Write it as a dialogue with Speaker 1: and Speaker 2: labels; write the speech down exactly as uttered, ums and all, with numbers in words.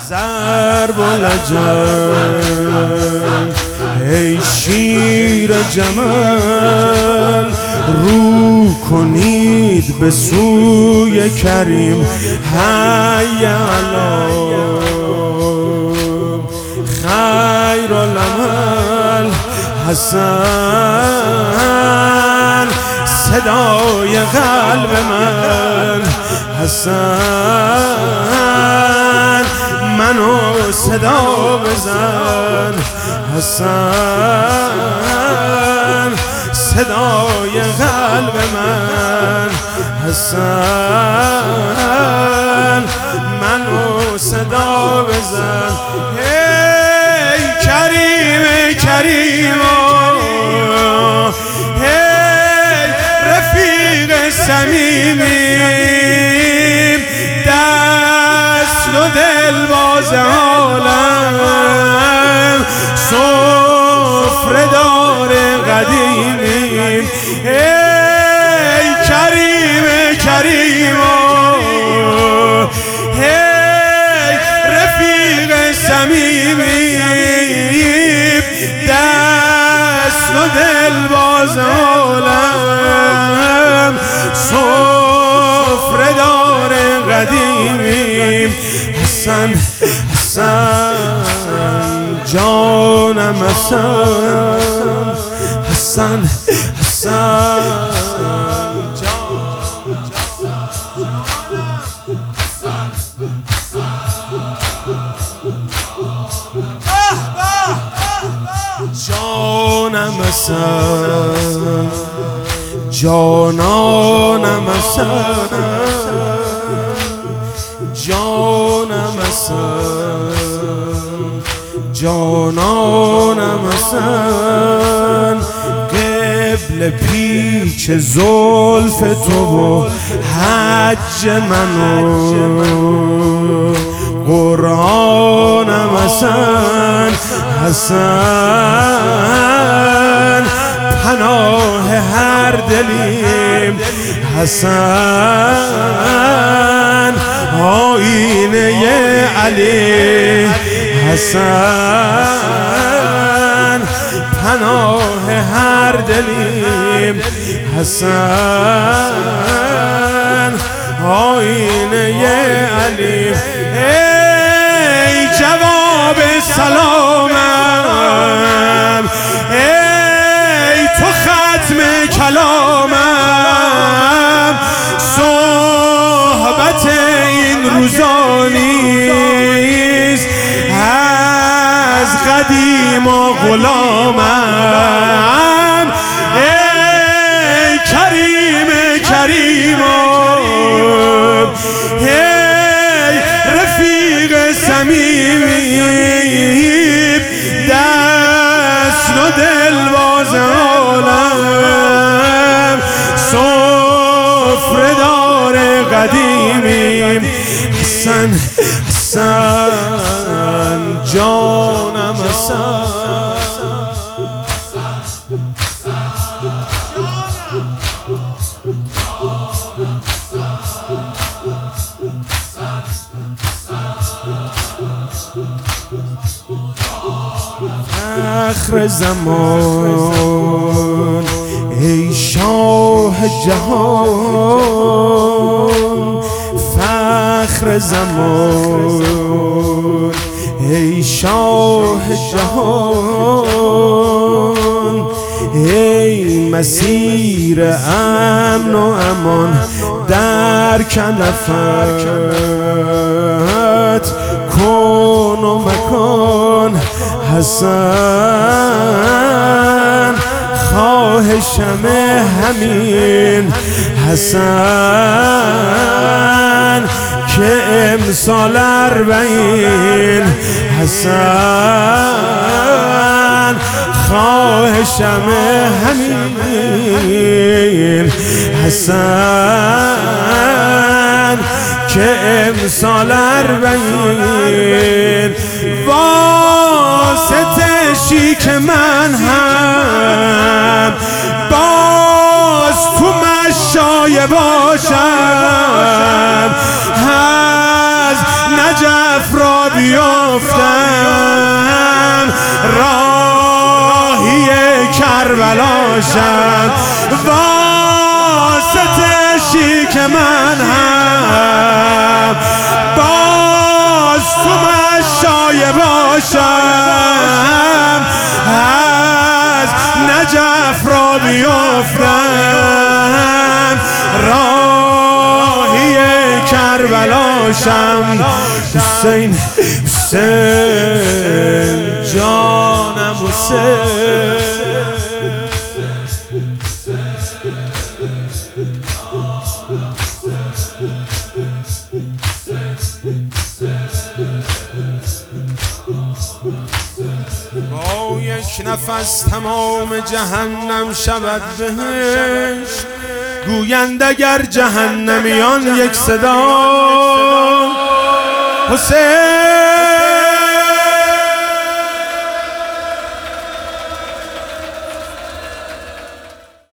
Speaker 1: ضرب و لجن ای شیر جمال رو کنید به سوی کریم حی علی خیر العمل حسن صدای قلب من حسن منو صدا بزن حسن صدای قلب من حسن منو صدا بزن هی کریم کریم هی رفیق صمیمیم دست و دل باز عالم سفره دار قدیمیم ای کریم کریم هی رفیق صمیمیم دست و دل باز عالم سفره دار قدیمیم حسن حسن جانم حسن حسن حسن جانم حسن جانانم حسن جانم حسن جانانم حسن قبل پیچ زلف تو و حج منو قرآنم حسن حسن پناه هر دلیم حسن آینه علی حسن پناه هر دلیم حسن آینه علی ای جواب سلامم ای تو ختم کلامم صحبت این روزانیست از قدیم و غلامم ای کریم کریم ای رفیق صمیمیم دست و دل باز عالم سفره دار قدیمیم حسن حسن جانم حسن فخر زمان ای شاه جهان فخر زمان ای شاه جهان ای مسیر امن و امان در کنفت کن و مکان حسن خواهشم همین حسن که امسال اربعین حسن خواهشم همین حسن که امسال اربعین واسطه شیک من هم باز تو مشای باشم از نجف را بیفتم راهی کربلاشم واسط شیک من هم باز تو مشایه باشم از نجف را بیفتم راهی کربلاشم حسین حسین جانم حسین با یک نفس تمام جهنم شود بهشت گویند اگر جهنمیان یک صدا حسین